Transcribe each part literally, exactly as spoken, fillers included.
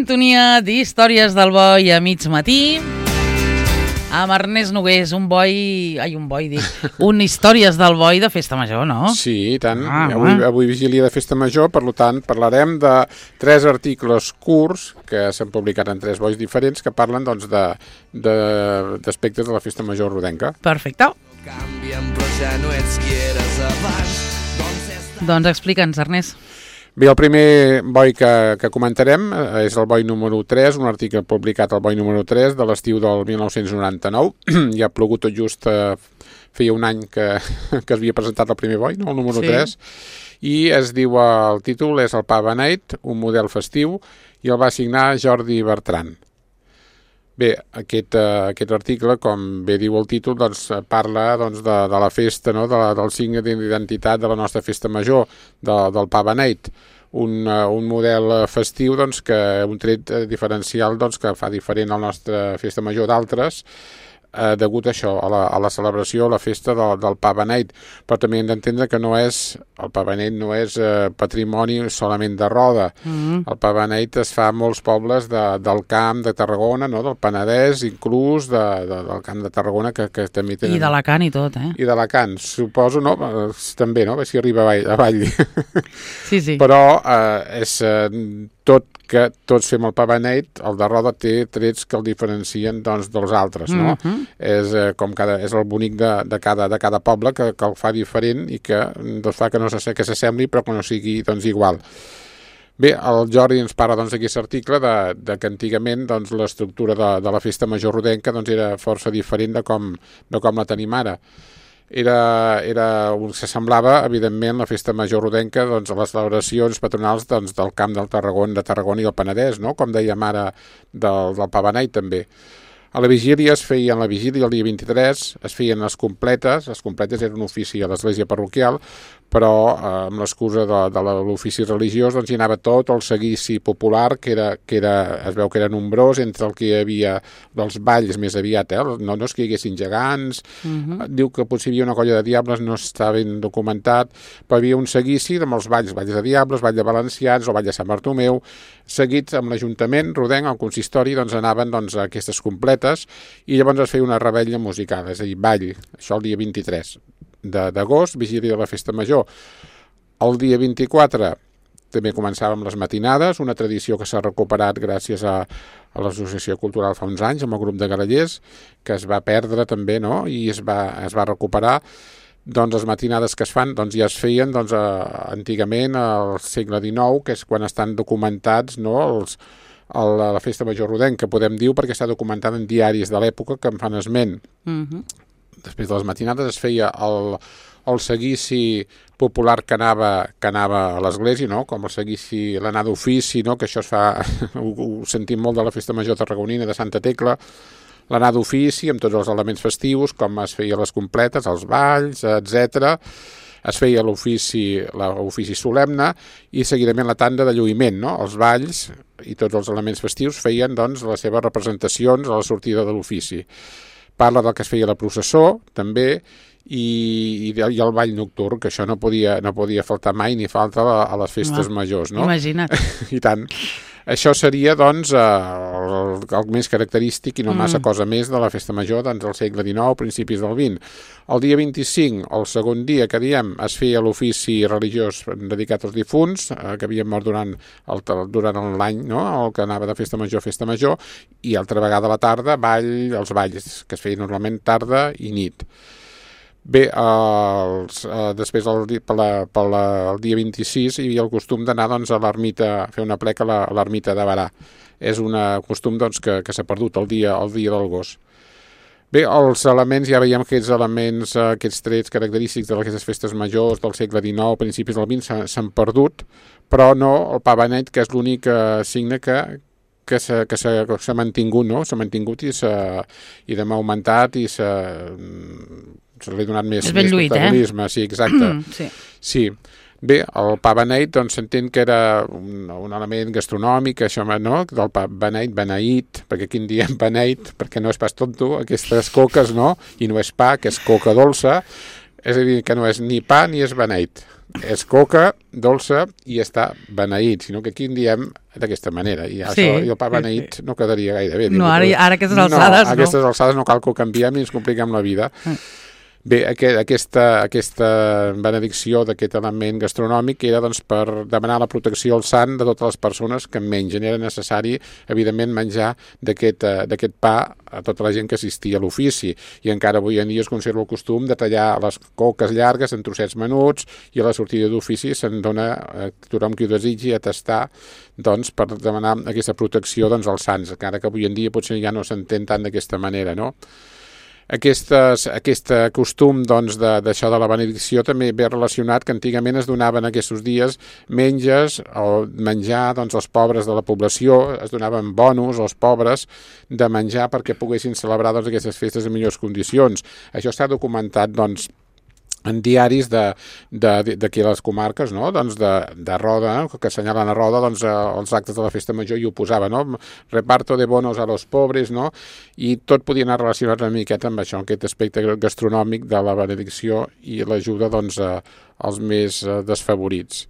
sintonia d'Històries del Boi a mig matí amb Ernest Nogués, un boi, ai, un boi, dic, un Històries del Boi de Festa Major, no? Sí, i tant. Ah, avui, avui vigília de Festa Major, per tant, parlarem de tres articles curts que s'han publicat en tres bois diferents que parlen, doncs, de, de, d'aspectes de la Festa Major rodenca. Perfecte. Canvien, però ja no ets qui eres abans. Doncs explica'ns, Ernest. Bé, el primer boi que, que comentarem és el boi número tres, un article publicat al boi número tres de l'estiu del mil nou-cents noranta-nou. Ja ha plogut tot just, eh, feia un any que, que es havia presentat el primer boi, no? El número sí. tres, i es diu, el títol és el Pa Beneit, un model festiu, i el va signar Jordi Bertran. Bé, aquest, uh, aquest article, com bé diu el títol, doncs, parla doncs, de, de la festa, no? de la, del signe d'identitat de la nostra festa major, de, del Pa Beneit, un, uh, un model festiu, doncs, que un tret diferencial doncs, que fa diferent a la nostra festa major d'altres, eh, degut a això, a la, a la celebració, a la festa del, del Pa Beneit. Però també hem d'entendre que no és, el Pa Beneit no és eh, patrimoni solament de Roda. Mm-hmm. El Pa Beneit es fa a molts pobles de, del Camp de Tarragona, no? Del Penedès, inclús de, de, del Camp de Tarragona, que, que també tenen... I d'Alacant i tot, eh? I d'Alacant, suposo, no? També, no? A veure si arriba a avall. Sí, sí. Però eh, és eh, tot que tots fem el Pa Beneit, el de Roda té trets que el diferencien doncs, dels altres, no? Mm-hmm. És, eh, com cada, és el bonic de, de, cada, de cada poble que, que el fa diferent i que doncs, fa que no se, que s'assembli però que no sigui doncs, igual. Bé, el Jordi ens parla doncs, d'aquest article de, de que antigament doncs, l'estructura de, de la festa major rodenca doncs, era força diferent de com, de com la tenim ara. Era, era un que semblava, evidentment, la festa major rodenca doncs, a les celebracions patronals doncs, del Camp del Tarragona, de Tarragona i el Penedès, no? Com dèiem ara del, del Pa Beneit també. A la vigília es feien, la vigília el dia vint-i-tres, es feien les completes, les completes era un ofici a l'església parroquial, però eh, amb l'excusa de, de l'ofici religiós doncs hi anava tot el seguici popular, que era, que era, es veu que era nombrós, entre el que hi havia dels balls més aviat, eh? no, no és que hi haguessin gegants, uh-huh. Diu que potser hi havia una colla de diables, no està ben documentat, però hi havia un seguici amb els balls, balls de diables, ball de valencians o ball de Sant Bartomeu, seguits amb l'Ajuntament rodenc, el consistori, doncs anaven doncs, a aquestes completes i llavors es feia una revetlla musical, és a dir, ball, això el dia vint-i-tres d'agost, vigília de la Festa Major. El dia vint-i-quatre també començàvem les matinades, una tradició que s'ha recuperat gràcies a, a l'Associació Cultural fa uns anys, amb el grup de Grallers, que es va perdre també, no? I es va, es va recuperar. Doncs les matinades que es fan doncs ja es feien doncs, a, antigament al segle dinou, que és quan estan documentats, no? Els, el, la Festa Major rodenca, podem dir, perquè està documentada en diaris de l'època que en fan esment. Mm-hmm. Després de les matinades es feia el, el seguici popular que anava, que anava a l'església, no? Com el seguici, l'anar d'ofici, no? Que això es fa, ho, ho sentim molt de la Festa Major tarragonina de Santa Tecla, l'anar d'ofici amb tots els elements festius, com es feia les completes, els balls, etcètera. Es feia l'ofici, l'ofici solemne i seguidament la tanda de lluïment, no? Els balls i tots els elements festius feien doncs, les seves representacions a la sortida de l'ofici. Parla del que es feia la processó, també, i, i, i el ball nocturn, que això no podia, no podia faltar mai ni falta a, a les festes no, majors, no? Imagina't. I tant. Això seria, doncs, el, el més característic i no massa mm. cosa més de la festa major doncs, del segle dinou, principis del vint. El dia vint-i-cinc, el segon dia que diem, es feia l'ofici religiós dedicat als difunts, eh, que havien mort durant, el, durant l'any, no? El que anava de festa major a festa major, i altra vegada a la tarda, ball, els balls, que es feien normalment tarda i nit. Bé, els, eh, després el, per la, per la, el dia vint-i-sis hi havia el costum d'anar doncs, a l'ermita, a fer una pleca a l'ermita de Barà. És un costum doncs, que, que s'ha perdut el dia, el dia del gos. Bé, els elements, ja veiem que aquests elements, aquests trets característics d'aquestes festes majors del segle dinou, principis del vint, s'han perdut, però no el Pa Beneit, que és l'únic signe que, que s'ha que s'ha mantingut, no? S'ha mantingut i s'ha i demà augmentat i s'ha se li ha donat més, més protagonisme. Eh? Sí, exacte. sí. sí. Bé, el Pa Beneit, doncs s'entén que era un, un element gastronòmic, això, no? Del Pa Beneit, beneït, perquè aquí en diem beneit, perquè no és pas tonto, aquestes coques, no? I no és pa, que és coca dolça, és a dir, que no és ni pa ni és beneit. és coca, dolça i està beneït, sinó que aquí en diem d'aquesta manera, i sí, això, i el pa sí, beneït sí. no quedaria gaire bé. No, ara, ara aquestes alçades no. A aquestes alçades no cal que ho canviem i ens compliquem la vida. Mm. Bé, aquesta, aquesta benedicció d'aquest element gastronòmic era doncs, per demanar la protecció al sant de totes les persones que mengen. Era necessari, evidentment, menjar d'aquest pa a tota la gent que assistia a l'ofici. I encara avui en dia es conserva el costum de tallar les coques llargues en trossets menuts i a la sortida d'ofici se'n dona a tothom qui ho desitgi a tastar doncs, per demanar aquesta protecció doncs, als sants, encara que avui en dia potser ja no s'entén tant d'aquesta manera, no? Aquestes, aquest costum doncs, de, d'això de la benedicció també ve relacionat que antigament es donaven aquests dies menges o menjar doncs, als pobres de la població, es donaven bonus als pobres de menjar perquè poguessin celebrar doncs, aquestes festes en millors condicions. Això està documentat doncs, en diaris d'aquí a les comarques, no? doncs de, de Roda, que assenyalen a Roda doncs, els actes de la festa major i ho posava, no? Reparto de bonos a los pobres, no? I tot podia anar relacionat una miqueta amb això, aquest aspecte gastronòmic de la benedicció i l'ajuda doncs, als més desfavorits.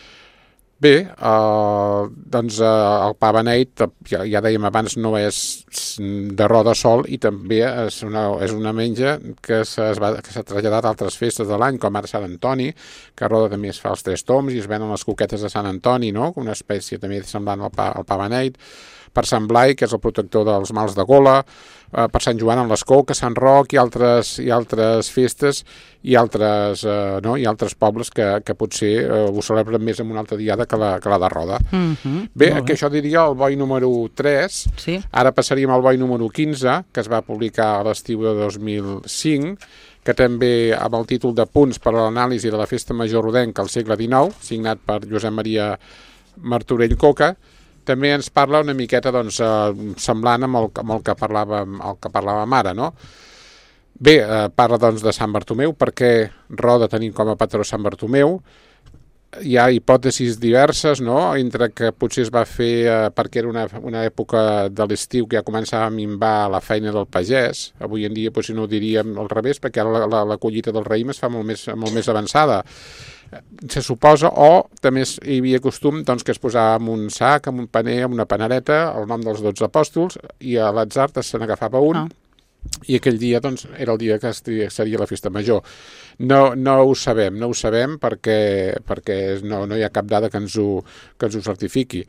Bé, eh, doncs eh, el pa beneit, ja, ja dèiem abans, no és de Roda sol i també és una, és una menja que s'ha traslladat a altres festes de l'any, com ara Sant Antoni, que a Roda també es fa els tres toms i es venen les coquetes de Sant Antoni, no? Una espècie també semblant al pa, al pa beneit. Per Sant Blai, que és el protector dels mals de gola, eh, per Sant Joan amb l'Escó, que Sant Roc i altres, i altres festes i altres, eh, no? I altres pobles que, que potser eh, ho celebren més en una altra diada que la, que la de Roda. Mm-hmm. Bé, que això diria el boi número tres. Sí. Ara passaríem al boi número quinze, que es va publicar a l'estiu de dos mil cinc, que també amb el títol de Punts per a l'anàlisi de la festa major rodenca al segle dinou, signat per Josep Maria Martorell Coca, també ens parla una miqueta doncs, eh, semblant amb el, amb el que parlàvem, el que parlàvem ara, no? Bé, eh, parla doncs, de Sant Bartomeu, perquè Roda tenim com a patró Sant Bartomeu. Hi ha hipòtesis diverses, no? Entre que potser es va fer eh, perquè era una, una època de l'estiu que ja començava a minvar la feina del pagès. Avui en dia potser no ho diríem al revés, perquè la, la, la collita del raïm es fa molt més, molt més avançada. Se suposa, o també hi havia costum doncs, que es posava en un sac, en un paner, en una panereta, el nom dels dotze apòstols, i a l'atzar se n'agafava un, oh. I aquell dia doncs, era el dia que seria la festa major. No, no ho sabem, no ho sabem perquè, perquè no, no hi ha cap dada que ens ho, que ens ho certifiqui.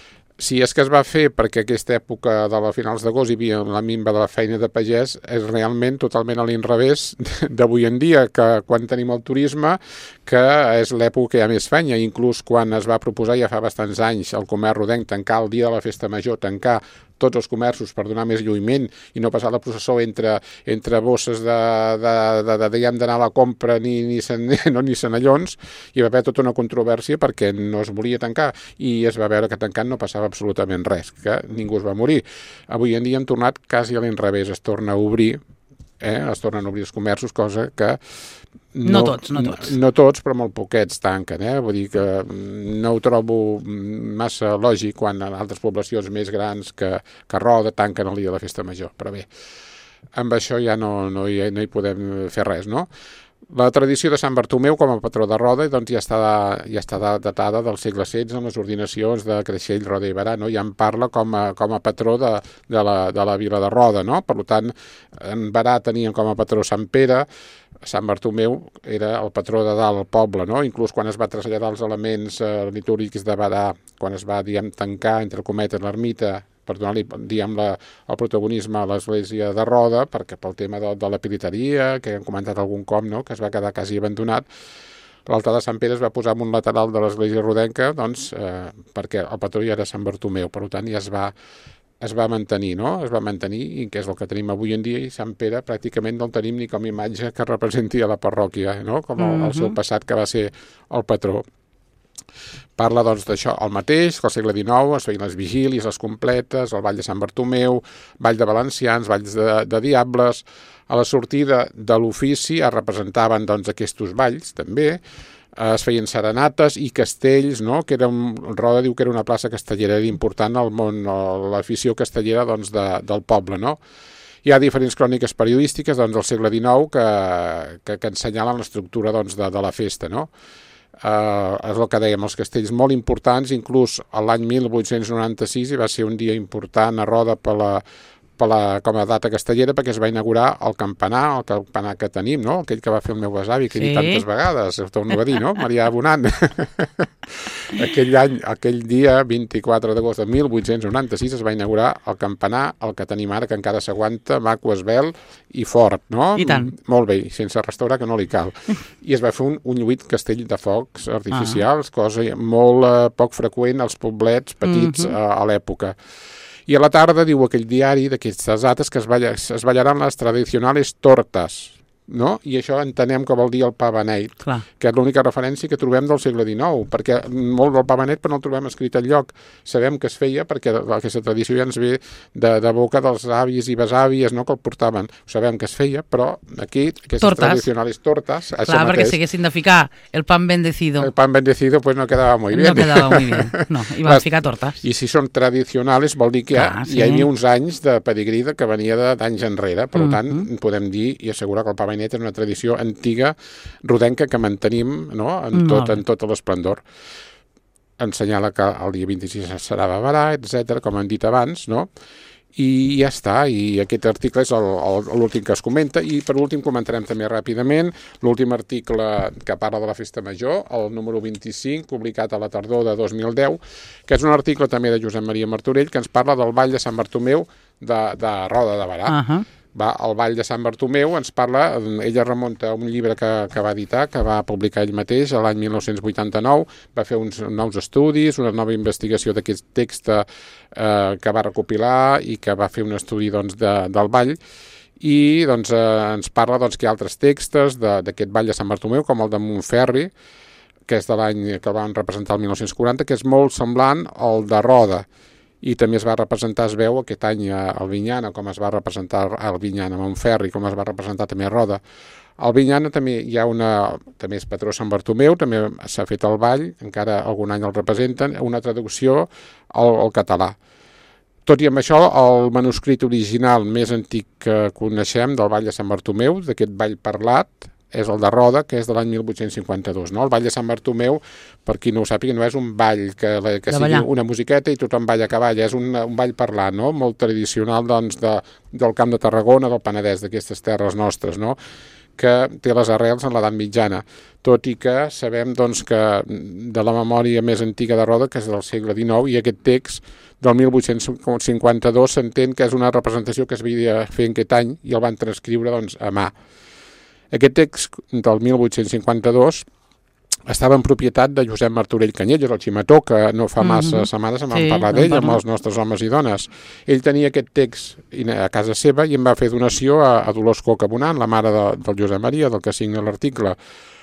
Si és que es va fer perquè aquesta època de la finals d'agost hi havia la minva de la feina de pagès, és realment totalment a l'inrevés d'avui en dia, que quan tenim el turisme, que és l'època que hi ha més feina. Inclús quan es va proposar ja fa bastants anys el comerç rodenc tancar el dia de la festa major, tancar tots els comerços per donar més lluïment i no passar la processó entre, entre bosses de, de, de, de, de d'anar a la compra ni, ni, sen, no, ni senallons, hi va haver tota una controvèrsia perquè no es volia tancar i es va veure que tancant no passava absolutament res, que ningú es va morir. Avui en dia hem tornat quasi a l'inrevés, es torna a obrir, eh? es tornen a obrir els comerços, cosa que No, no tots, no tots. No, no tots, però molt poquets tanquen, eh? Vull dir que no ho trobo massa lògic quan en altres poblacions més grans que, que Roda tanquen el dia de la festa major. Però bé, amb això ja no, no, hi, no hi podem fer res, no? La tradició de Sant Bartomeu com a patró de Roda doncs, ja, està, ja està datada del segle setze amb les ordinacions de Creixell, Roda i Berà, no? Ja en parla com a, com a patró de, de, la, de la vila de Roda, no? Per tant, en Berà tenien com a patró Sant Pere, Sant Bartomeu era el patró de dalt al poble, no? Inclús quan es va traslladar els elements eh, litúrgics de Berà, quan es va, diguem, tancar, entre cometes, l'ermita, per donar-li, diguem, la, el protagonisme a l'església de Roda, perquè pel tema de, de la piliteria, que hem comentat algun cop, no?, que es va quedar quasi abandonat, l'altar de Sant Pere es va posar en un lateral de l'església rodenca, doncs, eh, perquè el patró ja era Sant Bartomeu, per tant, ja es va, es va mantenir, no?, es va mantenir, i que és el que tenim avui en dia, i Sant Pere pràcticament no el tenim ni com a imatge que representi a la parròquia, no?, com el, el seu passat, que va ser el patró. Parla doncs d'això, el mateix, que al segle dinou es feien les vigílies, les completes, el ball de Sant Bartomeu, ball de valencians, balls de, de diables. A la sortida de l'ofici es representaven doncs aquests balls també, es feien serenates i castells, no?, que era un, Roda diu que era una plaça castellera important al món, l'afició castellera doncs, de, del poble, no? Hi ha diferents cròniques periodístiques doncs, del segle dinou que, que, que ensenyalen l'estructura doncs, de, de la festa, no? Uh, és el que dèiem, els castells molt importants, inclús l'any mil vuit-cents noranta-sis, i va ser un dia important a Roda per la, per la, com a data castellera, perquè es va inaugurar el campanar, el campanar que tenim, no? Aquell que va fer el meu besavi, que he dit tantes vegades, ho torno a dir, no? Marià Bonant. aquell any, aquell dia, vint-i-quatre d'agost de mil vuit-cents noranta-sis, es va inaugurar el campanar, el que tenim ara, que encara s'aguanta, maco, esvelt i fort, no? I tant. Molt bé, sense restaurar, que no li cal. I es va fer un, un lluït castell de focs artificials, ah. cosa molt eh, poc freqüent als poblets petits mm-hmm. eh, a l'època. I a la tarda diu aquell diari d'aquestes dates que es, balla, es ballaran les tradicionals tortes, no? I això entenem que vol dir el pa beneit, Clar. que és l'única referència que trobem del segle dinou, perquè molt del pa beneit però no el trobem escrit enlloc. Sabem que es feia perquè aquesta tradició ja ens ve de, de boca dels avis i besàvies, no?, que el portaven. Ho sabem que es feia, però aquí aquestes tortes. tradicionals tortes... Clar, perquè si haguessin de ficar el pan bendecido... El pan bendecido pues no quedava muy bien. No quedava muy bien, no, i van ficar tortes. I si són tradicionals vol dir que Clar, hi, sí. hi havia uns anys de pedigrí que venia d'anys enrere, per mm-hmm. tant podem dir i assegurar que el pa beneit és una tradició antiga rodenca que mantenim, no?, en tot, en tot l'esplendor. Ensenyala que el dia vint-i-sis serà Babarà, etcètera, com hem dit abans, no? I ja està, i aquest article és l'últim que es comenta, i per últim comentarem també ràpidament l'últim article que parla de la Festa Major, el número vint-i-cinc, publicat a la tardor de dos mil deu, que és un article també de Josep Maria Martorell, que ens parla del Ball de Sant Bartomeu de, de Roda de Barà. Uh -huh. Va, el Ball de Sant Bartomeu ens parla, ella remunta a un llibre que, que va editar, que va publicar ell mateix l'any mil nou-cents vuitanta-nou, va fer uns nous estudis, una nova investigació d'aquest text eh, que va recopilar i que va fer un estudi doncs, de, del ball, i doncs, eh, ens parla doncs, que hi ha altres textos d'aquest Ball de Sant Bartomeu, com el de Montferri, que és de l'any que el van representar el mil nou-cents quaranta, que és molt semblant al de Roda, i també es va representar, es veu, aquest any a Albinyana, com es va representar a Albinyana, a Montferri, com es va representar també a Roda. A Albinyana també hi ha una, també és patró Sant Bartomeu, també s'ha fet el ball, encara algun any el representen, una traducció al, al català. Tot i amb això, el manuscrit original més antic que coneixem del Ball de Sant Bartomeu, d'aquest ball parlat, és el de Roda, que és de l'any mil vuit-cents cinquanta-dos. No? El Ball de Sant Bartomeu, per qui no ho sàpiga, no és un ball que, que sigui ballar. Una musiqueta i tothom balla que balla, és un, un ball parlat, no? Molt tradicional doncs, de, del Camp de Tarragona, del Penedès, d'aquestes terres nostres, no? Que té les arrels en l'edat mitjana, tot i que sabem doncs, que de la memòria més antiga de Roda, que és del segle dinou, i aquest text del mil vuit-cents cinquanta-dos s'entén que és una representació que es havia fet en aquest any i el van transcriure doncs, a mà. Aquest text del mil vuit-cents cinquanta-dos estava en propietat de Josep Martorell Canyelles, el ximató, que no fa massa mm-hmm. setmanes en vam sí, parlar d'ell amb els nostres homes i dones. Ell tenia aquest text a casa seva i em va fer donació a, a Dolors Coca Bonant, la mare de, del Josep Maria, del que signa l'article,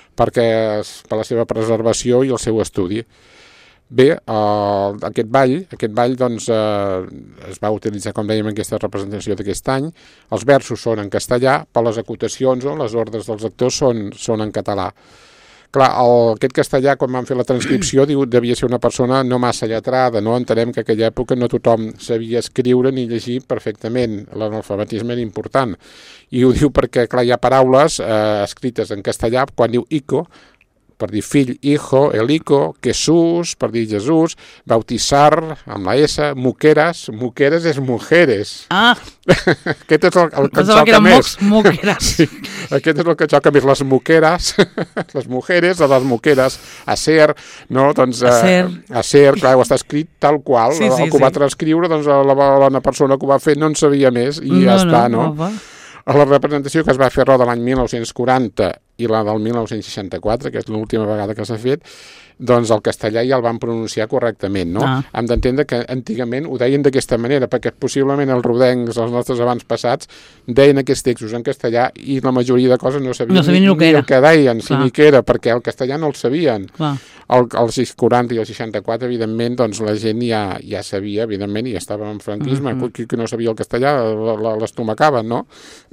perquè per la seva preservació i el seu estudi. Bé, eh, aquest ball, aquest ball doncs, eh, es va utilitzar, com dèiem, en aquesta representació d'aquest any. Els versos són en castellà, però les acotacions o les ordres dels actors són, són en català. Clar, el, aquest castellà, quan van fer la transcripció, diu, devia ser una persona no massa lletrada, no? Entenem que en aquella època no tothom sabia escriure ni llegir perfectament, l'analfabetisme era important. I ho diu perquè, clar, hi ha paraules eh, escrites en castellà, quan diu ico, per dir fill, hijo, el ico, Jesús, per dir Jesús, bautizar, amb la S, muqueras, muqueres és mujeres. Ah! Aquest és el, el que xoca més. Muqueras. Sí, aquest és el que xoca més, les muqueres, les mujeres, les muqueres, acer, no? Doncs, acer. Uh, acer, clar, ho està escrit tal qual, sí, sí, el que ho va transcriure, doncs la, la, la persona que ho va fer no en sabia més i no, ja està, no? no A la representació que es va fer a Roda l'any mil nou-cents quaranta i la del mil nou-cents seixanta-quatre, que és l'última vegada que s'ha fet, doncs el castellà ja el van pronunciar correctament, no? Ah. Hem d'entendre que antigament ho deien d'aquesta manera, perquè possiblement els rodencs, els nostres abans passats, deien aquests textos en castellà i la majoria de coses no sabien, no sabien ni, ni, ni el que deien, si ni què era, perquè el castellà no el sabien. Clar. El, els quaranta i el seixanta-quatre, evidentment, doncs la gent ja, ja sabia, evidentment, i estava en franquisme, uh-huh. qui, qui no sabia el castellà l'estomacaven, no?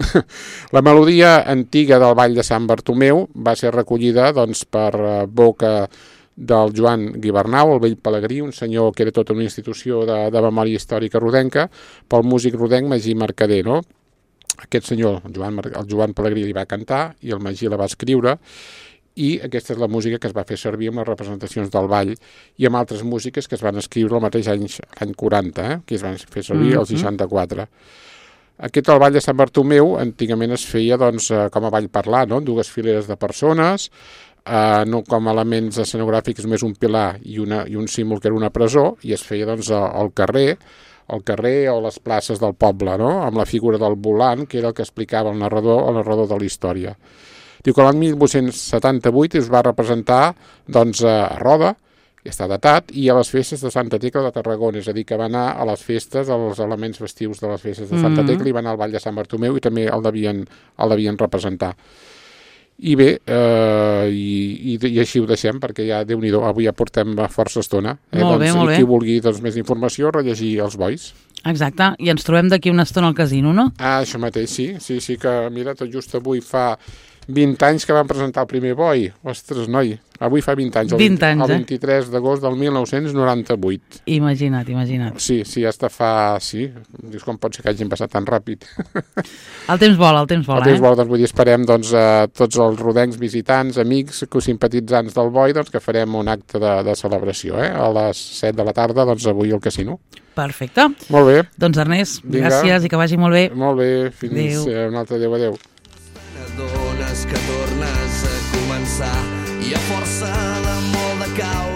La melodia antiga del Ball de Sant Bartomeu va ser recollida doncs, per boca del Joan Guibernau, el vell pelegrí, un senyor que era tota una institució de, de memòria històrica rodenca, pel músic rodenc Magí Mercader, no? Aquest senyor, el Joan, el Joan Pelegrí, li va cantar i el Magí la va escriure, i aquesta és la música que es va fer servir amb les representacions del ball i amb altres músiques que es van escriure el mateix any, l'any quaranta, eh? que es van fer servir el seixanta-quatre. Aquest, el ball de Sant Bartomeu, antigament es feia doncs, com a ball parlar, no? Dues fileres de persones, eh, no com a elements escenogràfics, només un pilar i, una, i un símbol que era una presó, i es feia doncs, al carrer, al carrer o a les places del poble, no? Amb la figura del volant, que era el que explicava el narrador, el narrador de la història. Diu que l'any mil vuit-cents setanta-vuit es va representar doncs, a Roda, que està datat, i a les festes de Santa Tecla de Tarragona, és a dir, que va anar a les festes, als elements festius de les festes de Santa Tecla, i va anar al Ball de Sant Bartomeu i també el devien, el devien representar. I bé, eh, i, i així ho deixem, perquè ja, Déu-n'hi-do, avui ja portem força estona. Eh? Molt doncs, bé, molt bé. I qui vulgui doncs, més informació, rellegir els bois. Exacte, i ens trobem d'aquí una estona al casino, no? Ah, això mateix, sí. Sí, sí que, mira, tot just avui fa vint anys que van presentar el primer boi. Ostres, noi, avui fa vint anys. El vint anys, el vint-i-tres d'agost del mil nou-cents noranta-vuit. Imagina't, imagina't. Sí, sí, hasta fa... Sí, dius com pot ser que hagin passat tan ràpid. El temps vola, el temps vola, el temps eh? vola, doncs vull dir, esperem doncs, a tots els rodencs visitants, amics, simpatitzants del boi, doncs que farem un acte de, de celebració, eh? A les set de la tarda, doncs avui al casino. Perfecte. Molt bé. Doncs Ernest, Vinga. gràcies i que vagi molt bé. Molt bé, fins Adéu. eh, un altre adéu, adéu. T'adones que tornes a començar i a força de molt de cau